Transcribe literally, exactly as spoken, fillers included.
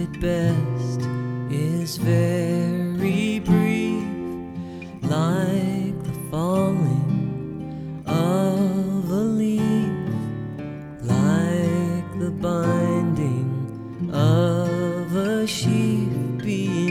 at best is very brief, like the falling of a leaf, like the binding of a sheep being